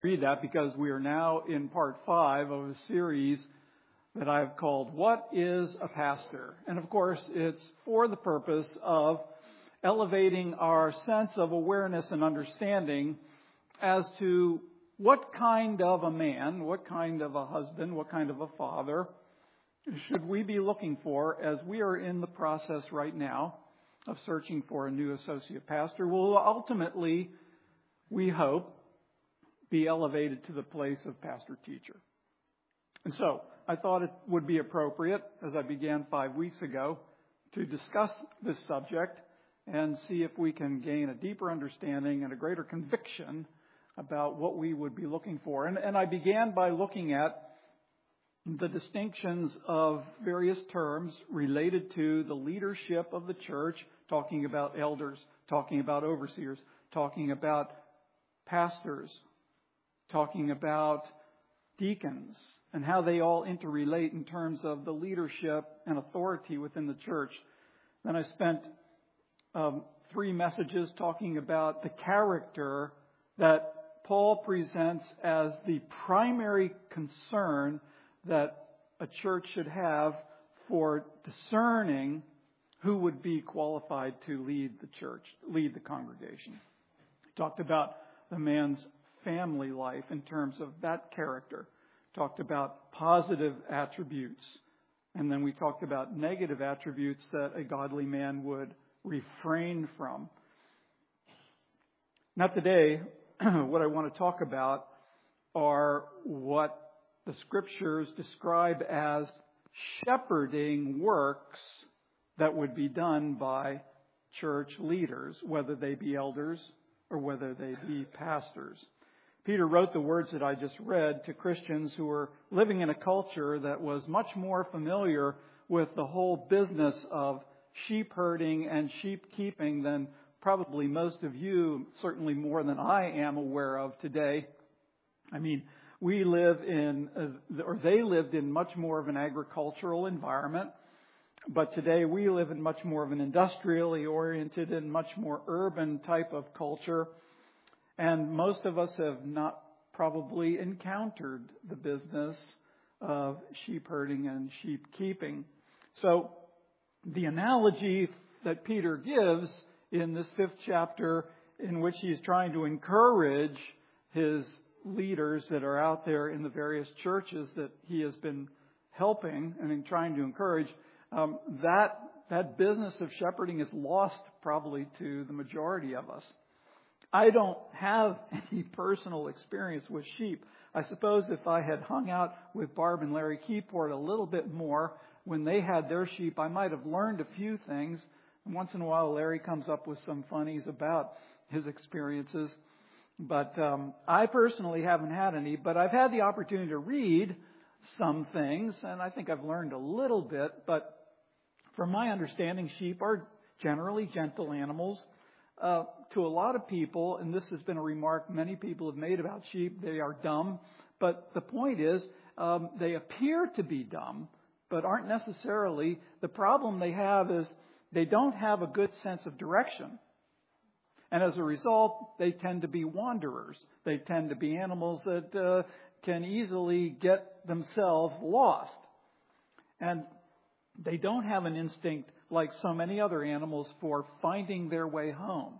read that because we are now in part 5 of a series that I've called What is a Pastor? And of course, it's for the purpose of elevating our sense of awareness and understanding as to what kind of a man, what kind of a husband, what kind of a father should we be looking for as we are in the process right now of searching for a new associate pastor. Will ultimately, we hope, be elevated to the place of pastor-teacher. And so, I thought it would be appropriate, as I began 5 weeks ago, to discuss this subject and see if we can gain a deeper understanding and a greater conviction about what we would be looking for. And I began by looking at the distinctions of various terms related to the leadership of the church, talking about elders, talking about overseers, talking about pastors, talking about deacons, and how they all interrelate in terms of the leadership and authority within the church. Then I spent 3 messages talking about the character that Paul presents as the primary concern that a church should have for discerning who would be qualified to lead the church, lead the congregation. Talked about the man's family life in terms of that character. Talked about positive attributes. And then we talked about negative attributes that a godly man would refrain from. Now today, what I want to talk about are what the Scriptures describe as shepherding works that would be done by church leaders, whether they be elders or whether they be pastors. Peter wrote the words that I just read to Christians who were living in a culture that was much more familiar with the whole business of sheep herding and sheep keeping than probably most of you, certainly more than I am aware of today. I mean, we live in, or they lived in much more of an agricultural environment, but today we live in much more of an industrially oriented and much more urban type of culture. And most of us have not probably encountered the business of sheep herding and sheep keeping. So the analogy that Peter gives in this 5th chapter, in which he is trying to encourage his leaders that are out there in the various churches that he has been helping and in trying to encourage, that business of shepherding is lost probably to the majority of us. I don't have any personal experience with sheep. I suppose if I had hung out with Barb and Larry Keyport a little bit more when they had their sheep, I might have learned a few things. And once in a while, Larry comes up with some funnies about his experiences. But I personally haven't had any. But I've had the opportunity to read some things, and I think I've learned a little bit. But from my understanding, sheep are generally gentle animals. To a lot of people, and this has been a remark many people have made about sheep, they are dumb. But the point is, they appear to be dumb, but aren't necessarily. The problem they have is they don't have a good sense of direction. And as a result, they tend to be wanderers. They tend to be animals that can easily get themselves lost. And they don't have an instinct like so many other animals for finding their way home.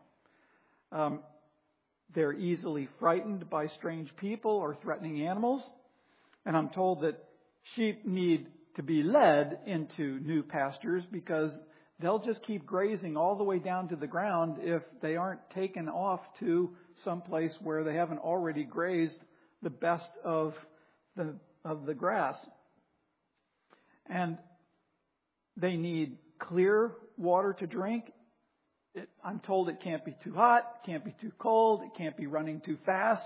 They're easily frightened by strange people or threatening animals. And I'm told that sheep need to be led into new pastures because they'll just keep grazing all the way down to the ground if they aren't taken off to some place where they haven't already grazed the best of the grass. And they need clear water to drink. I'm told it can't be too hot, can't be too cold, it can't be running too fast.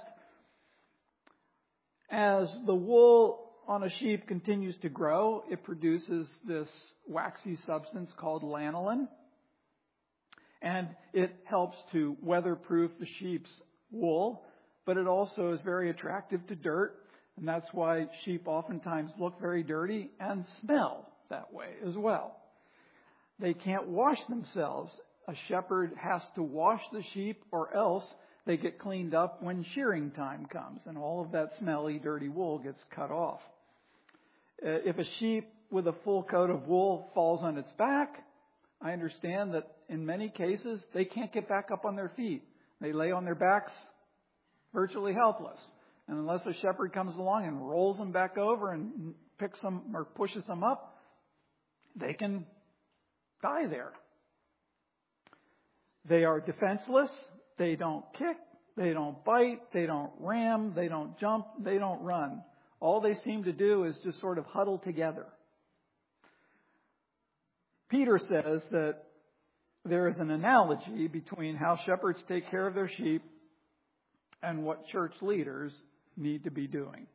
As the wool on a sheep continues to grow, it produces this waxy substance called lanolin. And it helps to weatherproof the sheep's wool, but it also is very attractive to dirt. And that's why sheep oftentimes look very dirty and smell that way as well. They can't wash themselves. A shepherd has to wash the sheep or else they get cleaned up when shearing time comes, and all of that smelly, dirty wool gets cut off. If a sheep with a full coat of wool falls on its back, I understand that in many cases they can't get back up on their feet. They lay on their backs virtually helpless. And unless a shepherd comes along and rolls them back over and picks them or pushes them up, they can die there. They are defenseless. They don't kick. They don't bite. They don't ram. They don't jump. They don't run. All they seem to do is just sort of huddle together. Peter says that there is an analogy between how shepherds take care of their sheep and what church leaders need to be doing.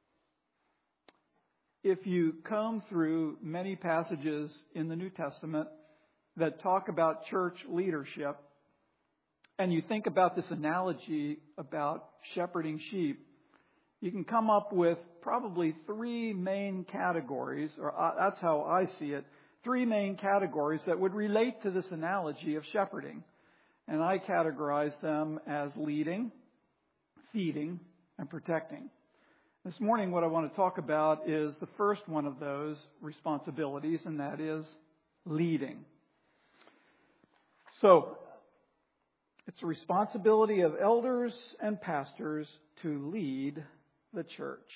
If you comb through many passages in the New Testament that talk about church leadership, and you think about this analogy about shepherding sheep, you can come up with probably three main categories, or that's how I see it, three main categories that would relate to this analogy of shepherding. And I categorize them as leading, feeding, and protecting. This morning what I want to talk about is the first one of those responsibilities, and that is leading. So, it's a responsibility of elders and pastors to lead the church.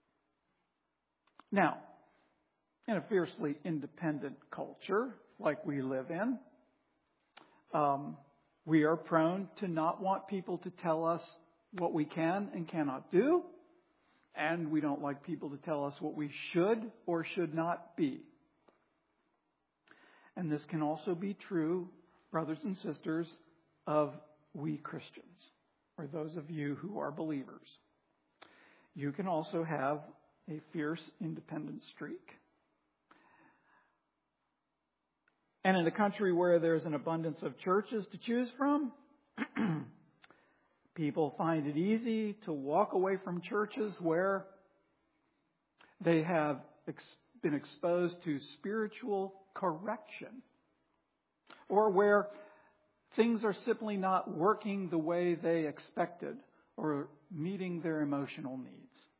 Now, in a fiercely independent culture like we live in, we are prone to not want people to tell us what we can and cannot do, and we don't like people to tell us what we should or should not be. And this can also be true, brothers and sisters, of we Christians, or those of you who are believers. You can also have a fierce independent streak. And in a country where there's an abundance of churches to choose from, people find it easy to walk away from churches where they have been exposed to spiritual correction, or where things are simply not working the way they expected or meeting their emotional needs.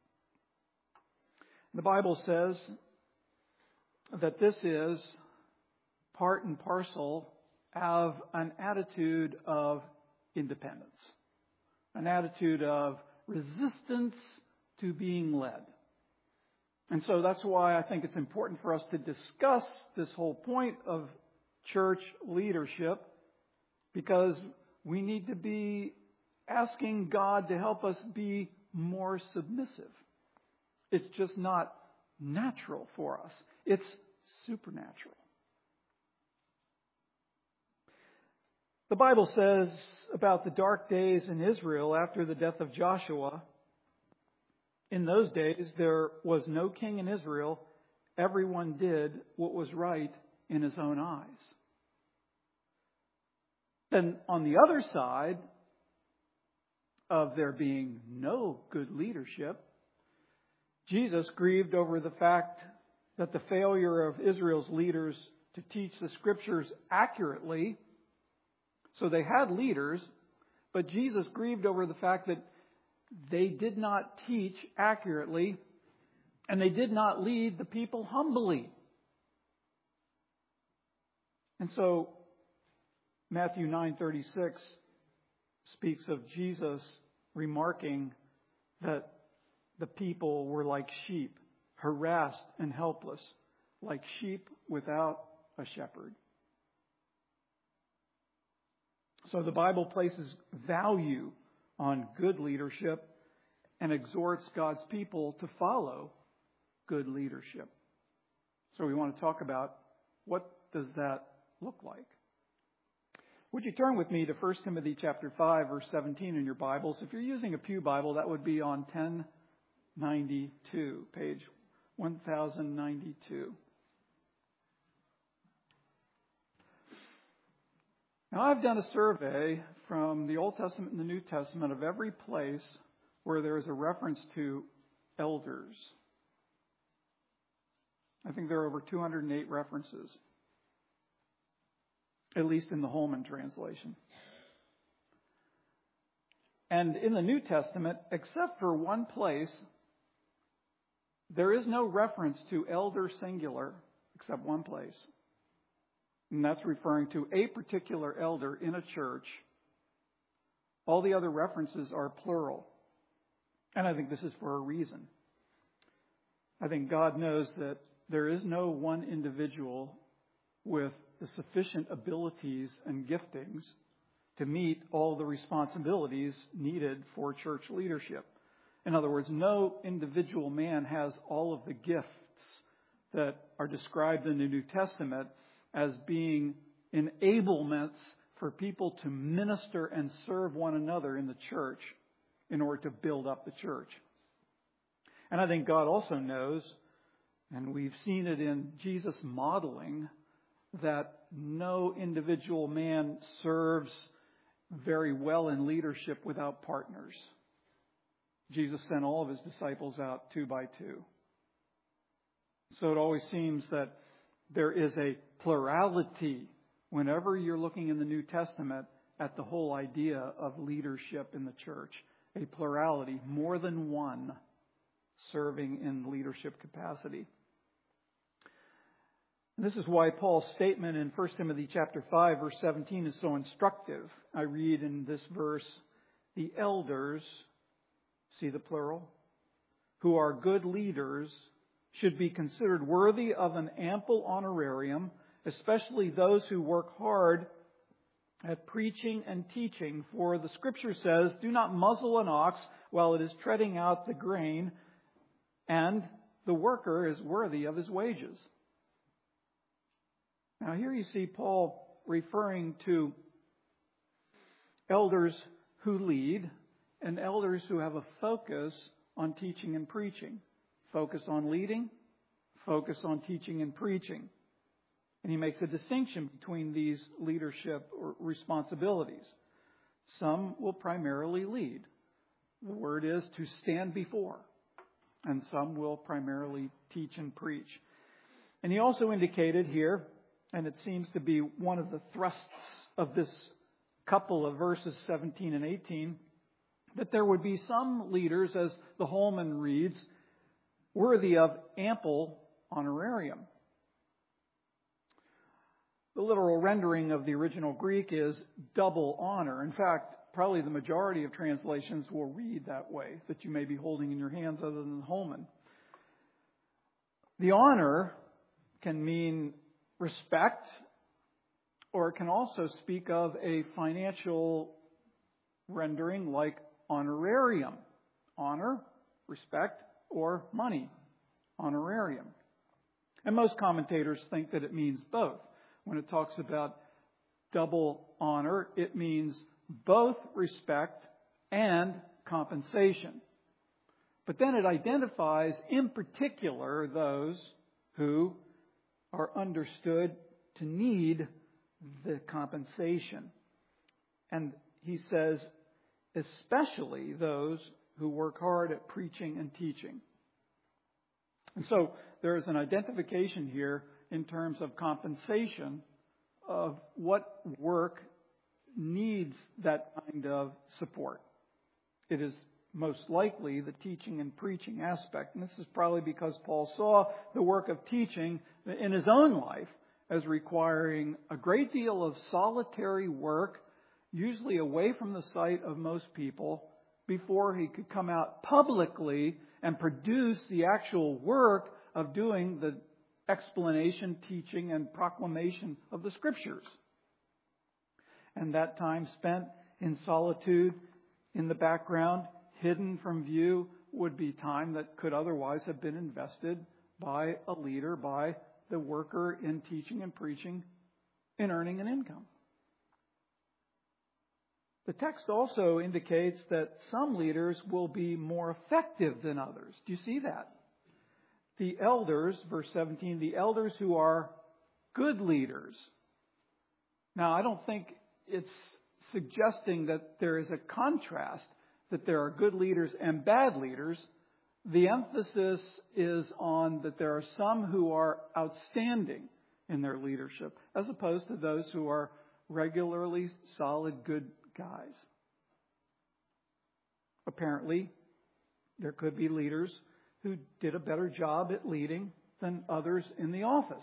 The Bible says that this is part and parcel of an attitude of independence, an attitude of resistance to being led. And so that's why I think it's important for us to discuss this whole point of church leadership, because we need to be asking God to help us be more submissive. It's just not natural for us. It's supernatural. The Bible says about the dark days in Israel after the death of Joshua, in those days there was no king in Israel. Everyone did what was right in his own eyes. Then on the other side of there being no good leadership, Jesus grieved over the fact that the failure of Israel's leaders to teach the Scriptures accurately. So they had leaders, but Jesus grieved over the fact that they did not teach accurately and they did not lead the people humbly. And so Matthew 9:36 speaks of Jesus remarking that the people were like sheep, harassed and helpless, like sheep without a shepherd. So the Bible places value on good leadership and exhorts God's people to follow good leadership. So we want to talk about what does that look like. Would you turn with me to 1 Timothy chapter 5, verse 17 in your Bibles? If you're using a pew Bible, that would be on 1092, page 1092. Now, I've done a survey from the Old Testament and the New Testament of every place where there is a reference to elders. I think there are over 208 references, at least in the Holman translation. And in the New Testament, except for one place, there is no reference to elder singular except one place. And that's referring to a particular elder in a church. All the other references are plural. And I think this is for a reason. I think God knows that there is no one individual with the sufficient abilities and giftings to meet all the responsibilities needed for church leadership. In other words, no individual man has all of the gifts that are described in the New Testament as being enablements for people to minister and serve one another in the church in order to build up the church. And I think God also knows, and we've seen it in Jesus' modeling, that no individual man serves very well in leadership without partners. Jesus sent all of his disciples out 2 by 2. So it always seems that there is a plurality whenever you're looking in the New Testament at the whole idea of leadership in the church. A plurality, more than one serving in leadership capacity. This is why Paul's statement in 1 Timothy chapter 5, verse 17 is so instructive. I read in this verse, the elders, see the plural, who are good leaders, should be considered worthy of an ample honorarium, especially those who work hard at preaching and teaching. For the Scripture says, do not muzzle an ox while it is treading out the grain, and the worker is worthy of his wages. Now here you see Paul referring to elders who lead and elders who have a focus on teaching and preaching. Focus on leading, focus on teaching and preaching. And he makes a distinction between these leadership responsibilities. Some will primarily lead. The word is to stand before. And some will primarily teach and preach. And he also indicated here, and it seems to be one of the thrusts of this couple of verses 17 and 18, that there would be some leaders, as the Holman reads, worthy of ample honorarium. The literal rendering of the original Greek is double honor. In fact, probably the majority of translations will read that way, that you may be holding in your hands other than the Holman. The honor can mean respect, or it can also speak of a financial rendering like honorarium. Honor, respect, or money. Honorarium. And most commentators think that it means both. When it talks about double honor, it means both respect and compensation. But then it identifies in particular those who are understood to need the compensation. And he says, especially those who work hard at preaching and teaching. And so there is an identification here in terms of compensation of what work needs that kind of support. It is most likely the teaching and preaching aspect. And this is probably because Paul saw the work of teaching in his own life as requiring a great deal of solitary work, usually away from the sight of most people, before he could come out publicly and produce the actual work of doing the explanation, teaching, and proclamation of the Scriptures. And that time spent in solitude, in the background, hidden from view, would be time that could otherwise have been invested by a leader, by the worker in teaching and preaching, in earning an income. The text also indicates that some leaders will be more effective than others. Do you see that? The elders, verse 17, the elders who are good leaders. Now, I don't think it's suggesting that there is a contrast, that there are good leaders and bad leaders. The emphasis is on that there are some who are outstanding in their leadership, as opposed to those who are regularly solid, good guys. Apparently, there could be leaders who did a better job at leading than others in the office.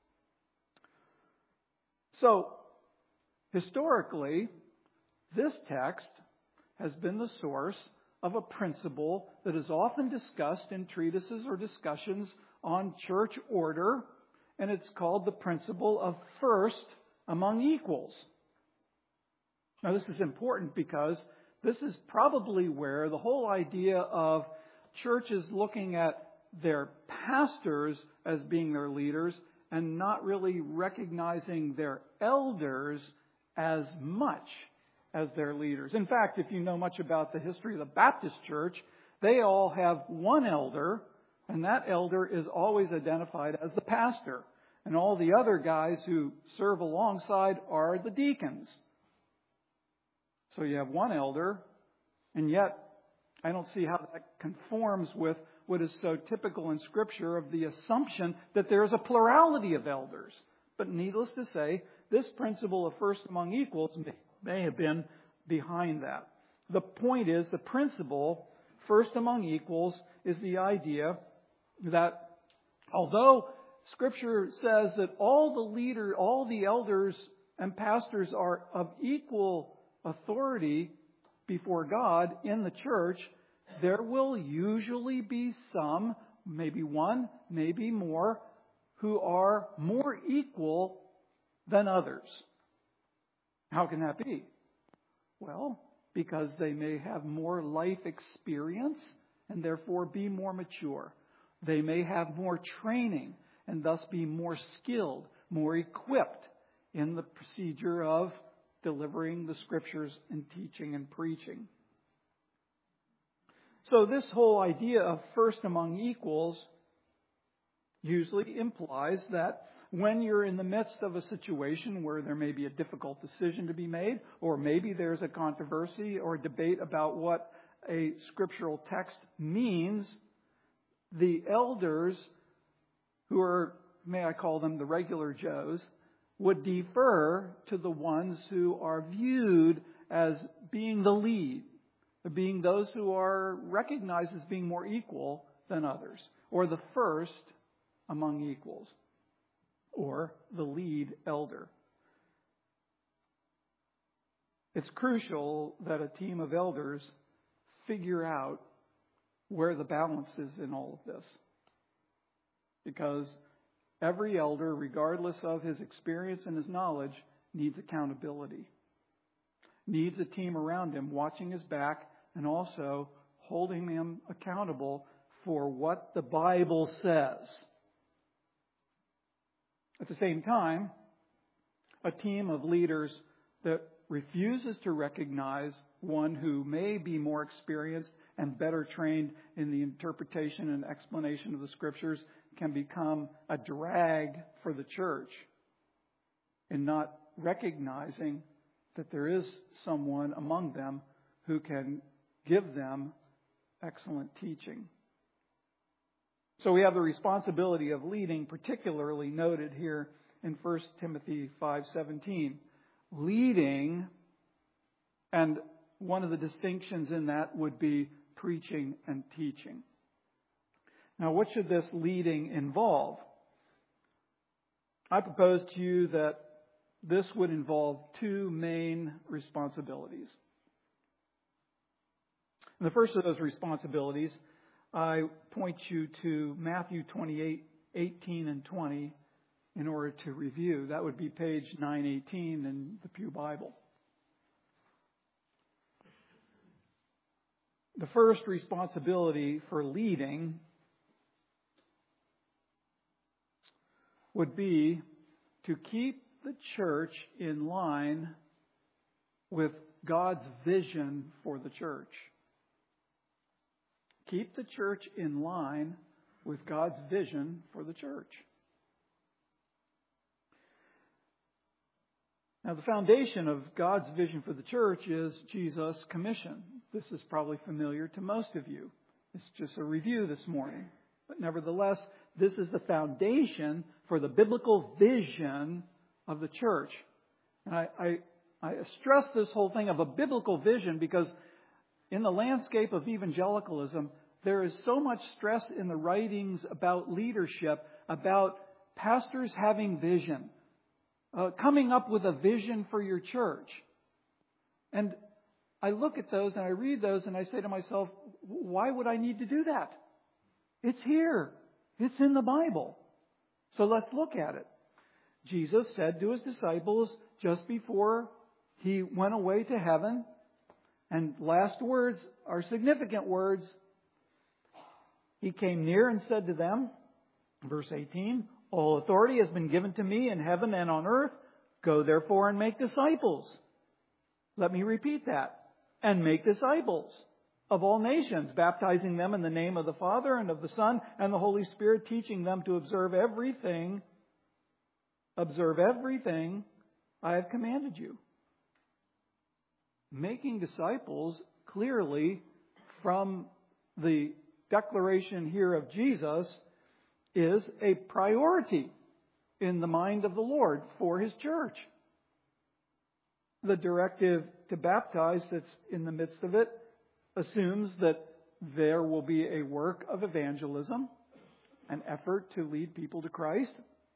So, historically, this text has been the source of a principle that is often discussed in treatises or discussions on church order, and it's called the principle of first among equals. Now, this is important because this is probably where the whole idea of churches looking at their pastors as being their leaders and not really recognizing their elders as much as their leaders. In fact, if you know much about the history of the Baptist Church, they all have one elder, and that elder is always identified as the pastor. And all the other guys who serve alongside are the deacons. So you have one elder, and yet I don't see how that conforms with what is so typical in Scripture of the assumption that there is a plurality of elders. But needless to say, this principle of first among equals may have been behind that. The point is, the principle, first among equals, is the idea that although Scripture says that all the elders and pastors are of equal authority before God in the church, there will usually be some, maybe one, maybe more, who are more equal than others. How can that be? Well, because they may have more life experience and therefore be more mature. They may have more training and thus be more skilled, more equipped in the procedure of delivering the Scriptures and teaching and preaching. So this whole idea of first among equals usually implies that when you're in the midst of a situation where there may be a difficult decision to be made, or maybe there's a controversy or a debate about what a scriptural text means, the elders, who are, may I call them the regular Joes, would defer to the ones who are viewed as being the lead, being those who are recognized as being more equal than others, or the first among equals, or the lead elder. It's crucial that a team of elders figure out where the balance is in all of this. Because every elder, regardless of his experience and his knowledge, needs accountability. Needs a team around him watching his back and also holding him accountable for what the Bible says. At the same time, a team of leaders that refuses to recognize one who may be more experienced and better trained in the interpretation and explanation of the Scriptures can become a drag for the church in not recognizing that there is someone among them who can give them excellent teaching. So we have the responsibility of leading, particularly noted here in 1 Timothy 5:17. Leading, and one of the distinctions in that would be preaching and teaching. Now, what should this leading involve? I propose to you that this would involve two main responsibilities. And the first of those responsibilities, I point you to Matthew 28:18 and 20 in order to review. That would be page 918 in the Pew Bible. The first responsibility for leading would be to keep the church in line with God's vision for the church. Keep the church in line with God's vision for the church. Now, the foundation of God's vision for the church is Jesus' commission. This is probably familiar to most of you. It's just a review this morning. But nevertheless, this is the foundation for the biblical vision of the church. And I stress this whole thing of a biblical vision because in the landscape of evangelicalism, there is so much stress in the writings about leadership, about pastors having vision, coming up with a vision for your church. And I look at those and I read those and I say to myself, why would I need to do that? It's here. It's in the Bible. So let's look at it. Jesus said to his disciples just before he went away to heaven, and last words are significant words. He came near and said to them, verse 18, all authority has been given to me in heaven and on earth. Go therefore and make disciples. Let me repeat that. And make disciples of all nations, baptizing them in the name of the Father and of the Son and the Holy Spirit, teaching them to observe everything I have commanded you. Making disciples, clearly from the declaration here of Jesus, is a priority in the mind of the Lord for His church. The directive to baptize that's in the midst of it assumes that there will be a work of evangelism, an effort to lead people to Christ.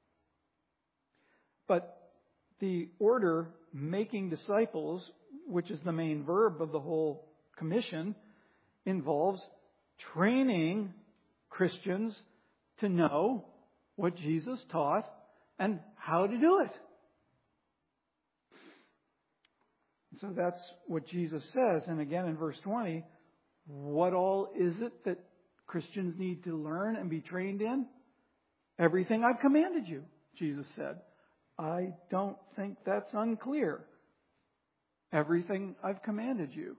But the order, making disciples, which is the main verb of the whole commission, involves training Christians to know what Jesus taught and how to do it. So that's what Jesus says. And again in verse 20, what all is it that Christians need to learn and be trained in? Everything I've commanded you, Jesus said. I don't think that's unclear. Everything I've commanded you.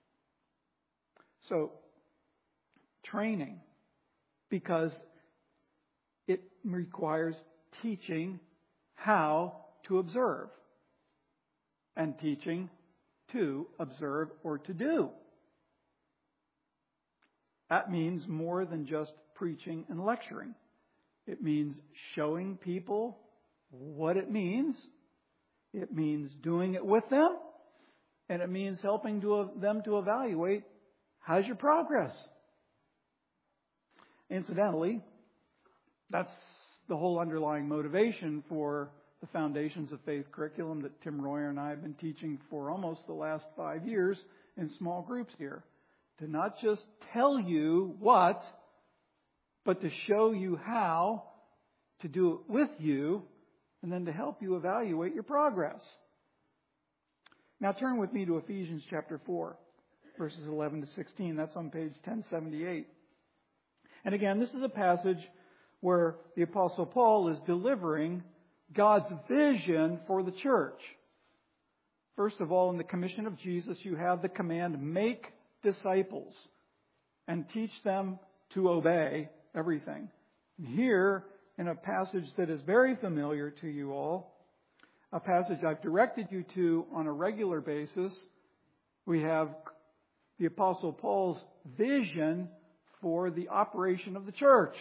So, training, because it requires teaching how to observe and teaching to observe or to do. That means more than just preaching and lecturing. It means showing people what it means. It means doing it with them. And it means helping them to evaluate, how's your progress? Incidentally, that's the whole underlying motivation for the Foundations of Faith curriculum that Tim Royer and I have been teaching for almost the last 5 years in small groups here. To not just tell you what, but to show you how to do it with you, and then to help you evaluate your progress. Now turn with me to Ephesians chapter 4, verses 11 to 16. That's on page 1078. And again, this is a passage where the Apostle Paul is delivering God's vision for the church. First of all, in the commission of Jesus, you have the command, make disciples and teach them to obey everything. And here, in a passage that is very familiar to you all, a passage I've directed you to on a regular basis, we have the Apostle Paul's vision for the operation of the church.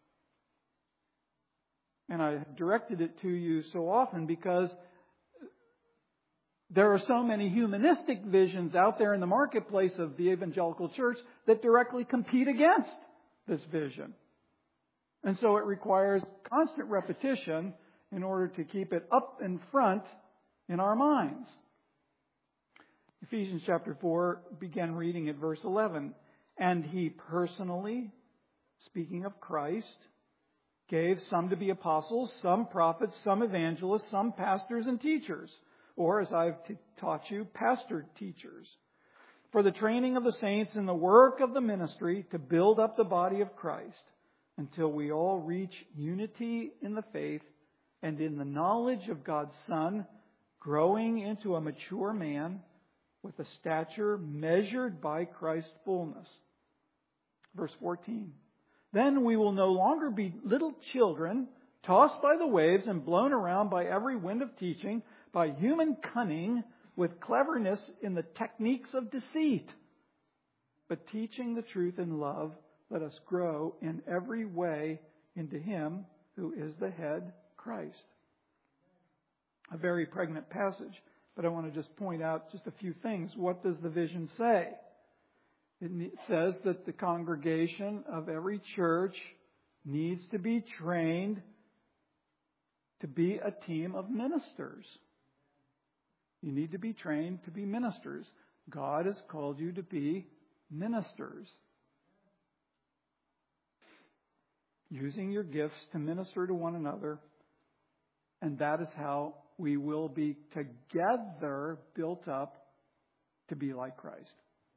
And I have directed it to you so often because there are so many humanistic visions out there in the marketplace of the evangelical church that directly compete against this vision. And so it requires constant repetition in order to keep it up in front in our minds. Ephesians chapter 4, begin reading at verse 11. And He personally, speaking of Christ, gave some to be apostles, some prophets, some evangelists, some pastors and teachers. Or, as I've taught you, pastor teachers. For the training of the saints in the work of the ministry to build up the body of Christ until we all reach unity in the faith and in the knowledge of God's Son, growing into a mature man with a stature measured by Christ's fullness. Verse 14. Then we will no longer be little children, tossed by the waves and blown around by every wind of teaching, by human cunning, with cleverness in the techniques of deceit. But teaching the truth in love, let us grow in every way into Him who is the head, Christ. A very pregnant passage, but I want to just point out just a few things. What does the vision say? It says that the congregation of every church needs to be trained to be a team of ministers. You need to be trained to be ministers. God has called you to be ministers. Using your gifts to minister to one another. And that is how we will be together built up to be like Christ.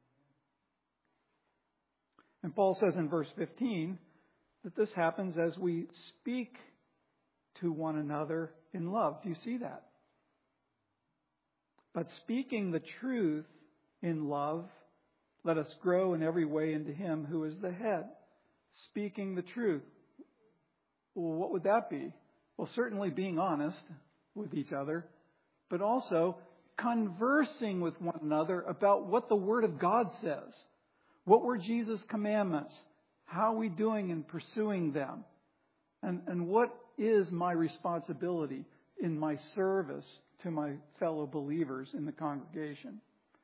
And Paul says in verse 15 that this happens as we speak to one another in love. Do you see that? But speaking the truth in love, let us grow in every way into Him who is the head. Speaking the truth. Well, what would that be? Well, certainly being honest with each other, but also conversing with one another about what the Word of God says. What were Jesus' commandments? How are we doing in pursuing them? And what is my responsibility in my service to my fellow believers in the congregation?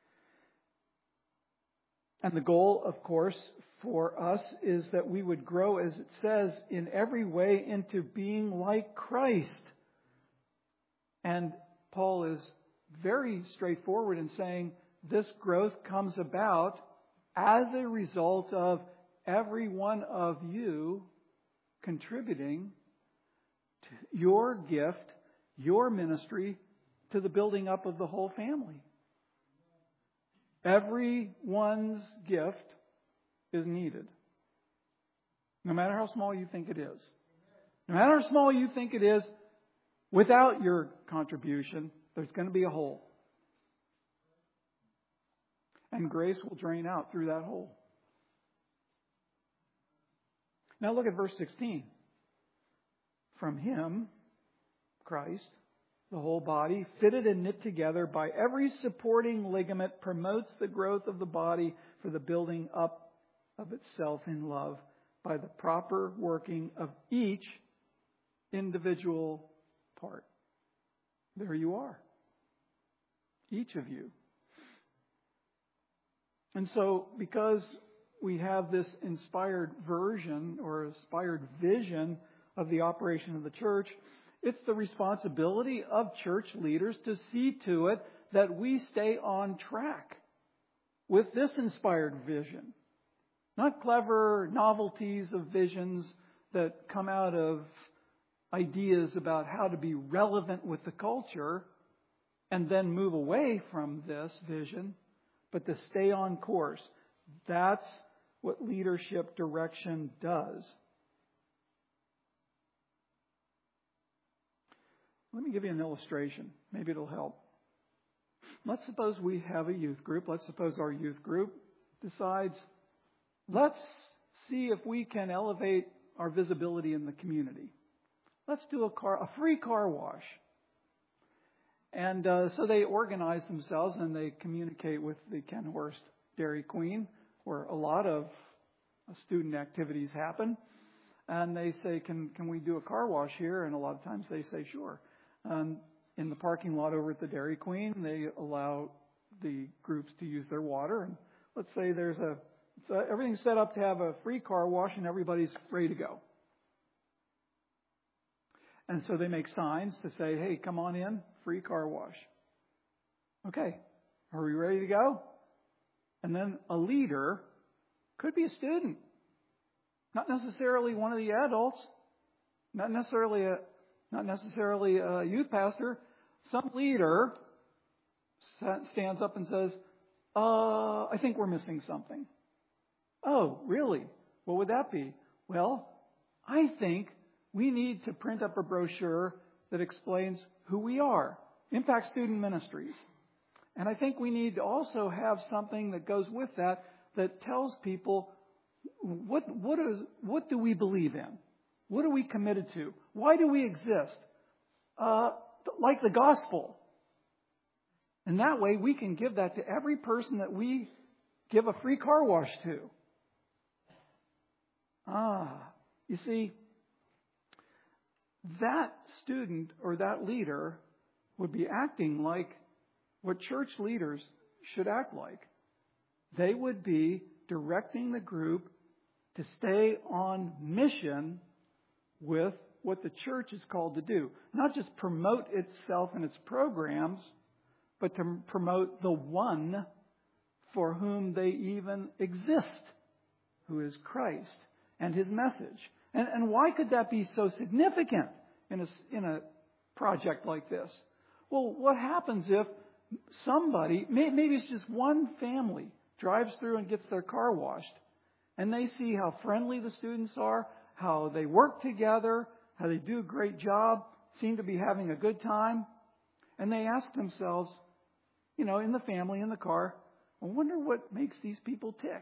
And the goal, of course, for us is that we would grow, as it says, in every way into being like Christ. And Paul is very straightforward in saying this growth comes about as a result of every one of you contributing to your gift, your ministry, to the building up of the whole family. Everyone's gift is needed. No matter how small you think it is. No matter how small you think it is, without your contribution, there's going to be a hole. And grace will drain out through that hole. Now look at verse 16. From Him, Christ, the whole body, fitted and knit together by every supporting ligament, promotes the growth of the body for the building up of itself in love by the proper working of each individual part. There you are. Each of you. And so, because we have this inspired version or inspired vision of the operation of the church, it's the responsibility of church leaders to see to it that we stay on track with this inspired vision. Not clever novelties of visions that come out of ideas about how to be relevant with the culture and then move away from this vision, but to stay on course. That's what leadership direction does. Let me give you an illustration. Maybe it'll help. Let's suppose we have a youth group. Let's suppose our youth group decides, let's see if we can elevate our visibility in the community. Let's do a free car wash. And so they organize themselves and they communicate with the Kenhorst Dairy Queen, where a lot of student activities happen. And they say, can we do a car wash here? And a lot of times they say, sure. In the parking lot over at the Dairy Queen, they allow the groups to use their water. And let's say everything's set up to have a free car wash and everybody's ready to go. And so they make signs to say, hey, come on in, free car wash. Okay, are we ready to go? And then a leader could be a student, not necessarily one of the adults, not necessarily a youth pastor. Some leader stands up and says, I think we're missing something. Oh, really? What would that be? Well, I think we need to print up a brochure that explains who we are. Impact Student Ministries. And I think we need to also have something that goes with that tells people what do we believe in? What are we committed to? Why do we exist? Like the gospel. And that way we can give that to every person that we give a free car wash to. You see, that student or that leader would be acting like what church leaders should act like. They would be directing the group to stay on mission with what the church is called to do. Not just promote itself and its programs, but to promote the one for whom they even exist, who is Christ and His message. And why could that be so significant in a project like this? Well, what happens if somebody, maybe it's just one family, drives through and gets their car washed, and they see how friendly the students are, how they work together, how they do a great job, seem to be having a good time, and they ask themselves, in the family, in the car, I wonder what makes these people tick.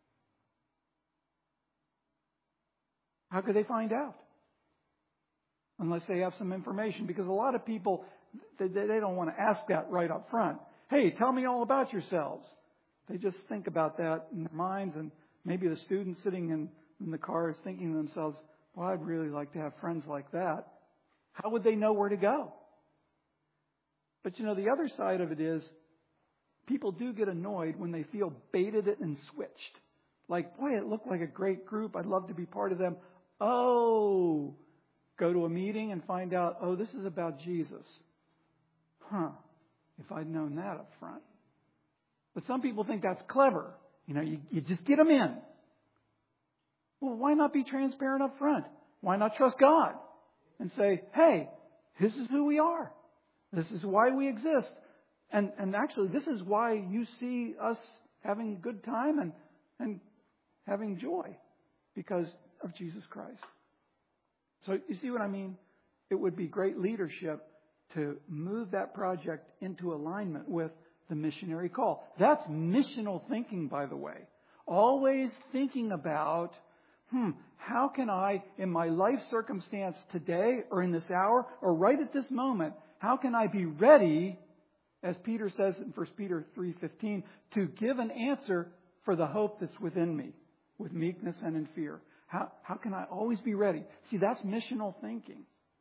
How could they find out? Unless they have some information. Because a lot of people, they don't want to ask that right up front. Hey, tell me all about yourselves. They just think about that in their minds. And maybe the student sitting in the car is thinking to themselves, well, I'd really like to have friends like that. How would they know where to go? But the other side of it is, people do get annoyed when they feel baited and switched. Like, boy, it looked like a great group. I'd love to be part of them. Oh, go to a meeting and find out, this is about Jesus. If I'd known that up front. But some people think that's clever. You just get them in. Well, why not be transparent up front? Why not trust God and say, hey, this is who we are. This is why we exist. And actually, this is why you see us having a good time and having joy, because of Jesus Christ. So you see what I mean? It would be great leadership to move that project into alignment with the missionary call. That's missional thinking, by the way. Always thinking about, how can I, in my life circumstance today or in this hour or right at this moment, how can I be ready, as Peter says in 1 Peter 3:15, to give an answer for the hope that's within me, with meekness and in fear? How can I always be ready? See, that's missional thinking.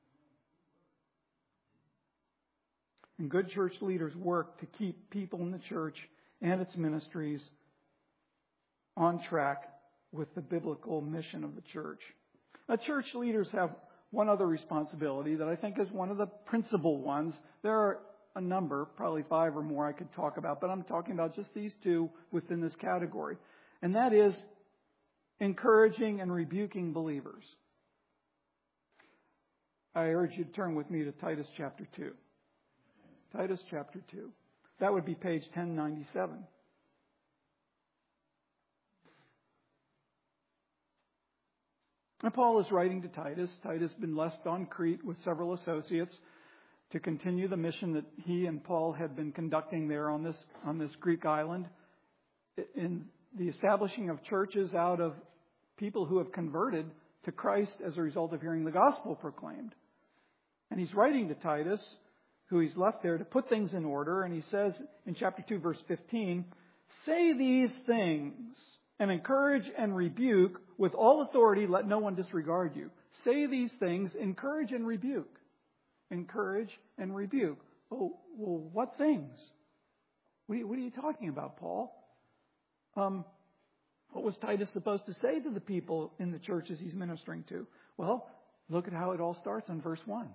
And good church leaders work to keep people in the church and its ministries on track with the biblical mission of the church. Now, church leaders have one other responsibility that I think is one of the principal ones. There are a number, probably 5 or more I could talk about, but I'm talking about just these 2 within this category. And that is encouraging and rebuking believers. I urge you to turn with me to Titus chapter 2. Titus chapter 2. That would be page 1097. And Paul is writing to Titus. Titus has been left on Crete with several associates to continue the mission that he and Paul had been conducting there on this Greek island, in the establishing of churches out of people who have converted to Christ as a result of hearing the gospel proclaimed. And he's writing to Titus, who he's left there, to put things in order. And he says in chapter 2, verse 15, say these things and encourage and rebuke with all authority. Let no one disregard you. Say these things, encourage and rebuke. Encourage and rebuke. Oh, well, what things? What are you talking about, Paul? What was Titus supposed to say to the people in the churches he's ministering to? Well, look at how it all starts in verse 1.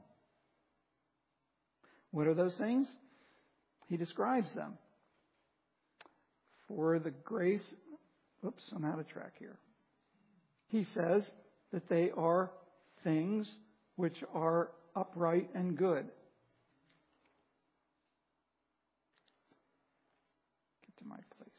What are those things? He describes them. For the grace... Oops, I'm out of track here. He says that they are things which are upright and good. Get to my place.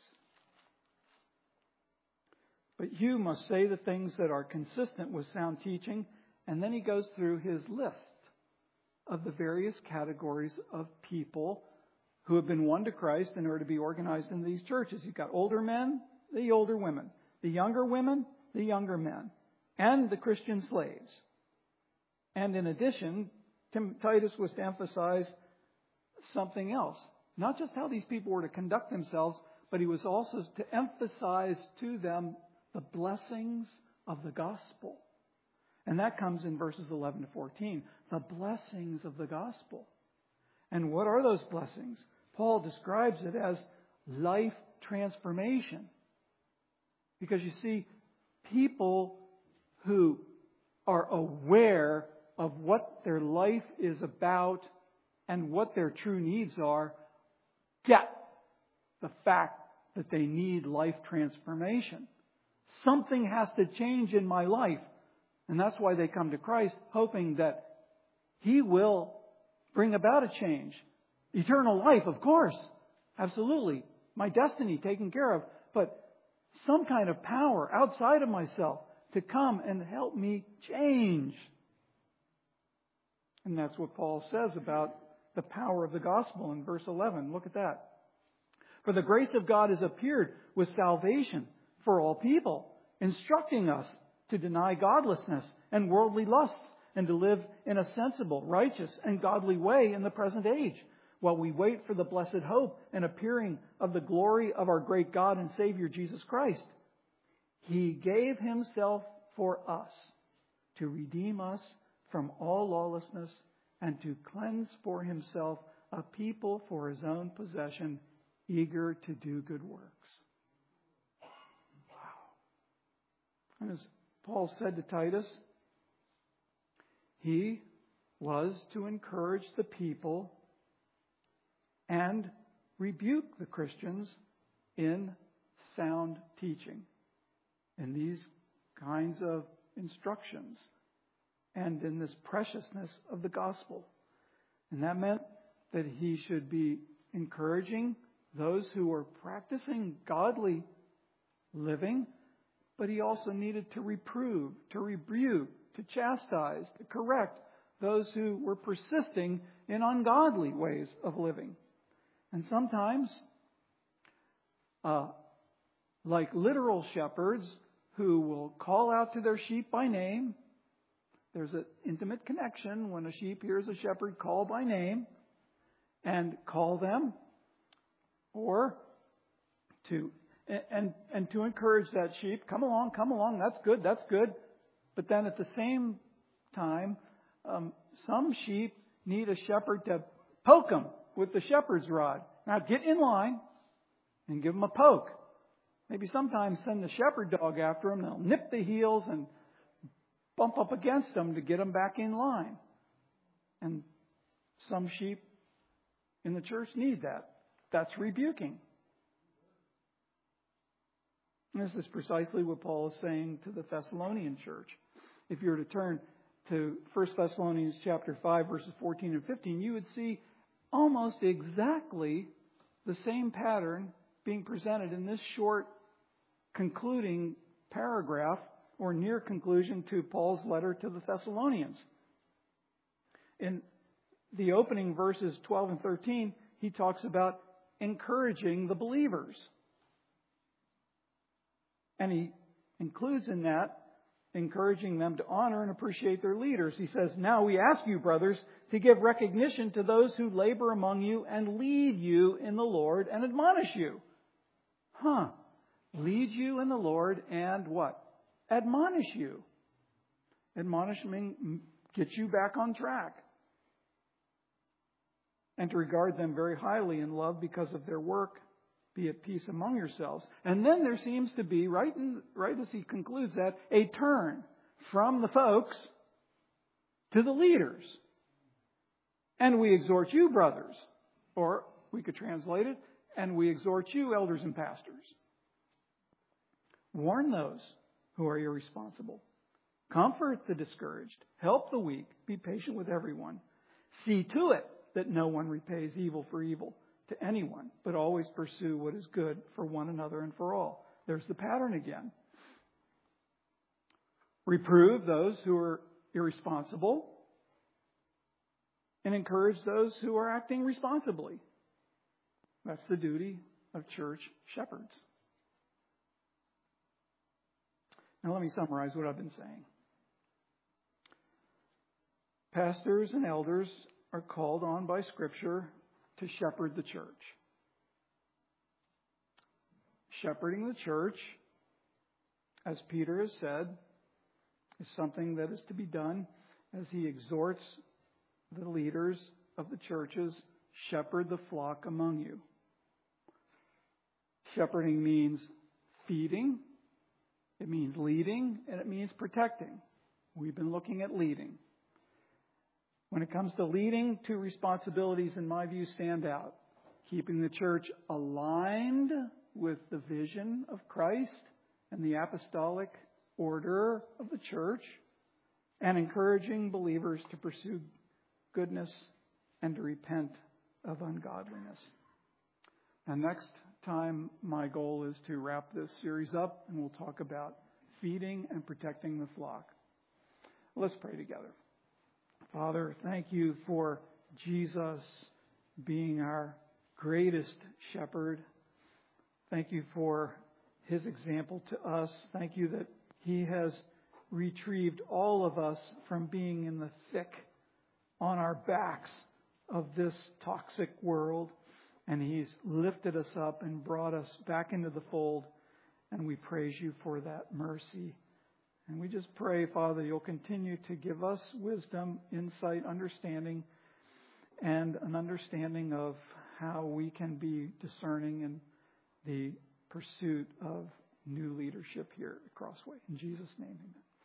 But you must say the things that are consistent with sound teaching. And then he goes through his list of the various categories of people who have been won to Christ and are to be organized in these churches. You've got older men, the older women, the younger women, the younger men, and the Christian slaves. And in addition, Titus was to emphasize something else. Not just how these people were to conduct themselves, but he was also to emphasize to them the blessings of the gospel. And that comes in verses 11 to 14. The blessings of the gospel. And what are those blessings? Paul describes it as life transformation. Because you see, people who are aware of what their life is about and what their true needs are get the fact that they need life transformation. Something has to change in my life. And that's why they come to Christ, hoping that He will bring about a change. Eternal life, of course. Absolutely. My destiny taken care of. But some kind of power outside of myself to come and help me change. And that's what Paul says about the power of the gospel in verse 11. Look at that. For the grace of God has appeared with salvation for all people, instructing us to deny godlessness and worldly lusts and to live in a sensible, righteous, and godly way in the present age, while we wait for the blessed hope and appearing of the glory of our great God and Savior Jesus Christ. He gave Himself for us to redeem us from all lawlessness and to cleanse for Himself a people for His own possession, eager to do good works. Wow. And as Paul said to Titus, he was to encourage the people and rebuke the Christians in sound teaching, in these kinds of instructions, and in this preciousness of the gospel. And that meant that he should be encouraging those who were practicing godly living, but he also needed to reprove, to rebuke, to chastise, to correct those who were persisting in ungodly ways of living. And sometimes, like literal shepherds who will call out to their sheep by name, there's an intimate connection when a sheep hears a shepherd call by name and call them, or to encourage that sheep, come along, that's good. But then at the same time, some sheep need a shepherd to poke them with the shepherd's rod. Now get in line and give them a poke. Maybe sometimes send the shepherd dog after them. They'll nip the heels and bump up against them to get them back in line. And some sheep in the church need that. That's rebuking. And this is precisely what Paul is saying to the Thessalonian church. If you were to turn to 1 Thessalonians chapter 5, verses 14 and 15, you would see almost exactly the same pattern being presented in this short concluding paragraph or near conclusion to Paul's letter to the Thessalonians. In the opening verses 12 and 13, he talks about encouraging the believers. And he includes in that encouraging them to honor and appreciate their leaders. He says, now we ask you, brothers, to give recognition to those who labor among you and lead you in the Lord and admonish you. Lead you in the Lord and what? Admonish you. Admonishment gets you back on track. And to regard them very highly in love because of their work. Be at peace among yourselves. And then there seems to be, right as he concludes that, a turn from the folks to the leaders. And we exhort you, brothers. Or we could translate it, and we exhort you, elders and pastors. Warn those who are irresponsible. Comfort the discouraged. Help the weak. Be patient with everyone. See to it that no one repays evil for evil to anyone, but always pursue what is good for one another and for all. There's the pattern again. Reprove those who are irresponsible and encourage those who are acting responsibly. That's the duty of church shepherds. Now let me summarize what I've been saying. Pastors and elders are called on by Scripture to shepherd the church. Shepherding the church, as Peter has said, is something that is to be done as he exhorts the leaders of the churches, shepherd the flock among you. Shepherding means feeding, It means leading and it means protecting. We've been looking at leading. When it comes to leading, two responsibilities in my view stand out. Keeping the church aligned with the vision of Christ and the apostolic order of the church, and encouraging believers to pursue goodness and to repent of ungodliness. And next time, my goal is to wrap this series up, and we'll talk about feeding and protecting the flock. Let's pray together. Father, thank you for Jesus being our greatest shepherd. Thank you for his example to us. Thank you that he has retrieved all of us from being in the thick, on our backs of this toxic world. And he's lifted us up and brought us back into the fold. And we praise you for that mercy. And we just pray, Father, you'll continue to give us wisdom, insight, understanding, and an understanding of how we can be discerning in the pursuit of new leadership here at Crossway. In Jesus' name, amen.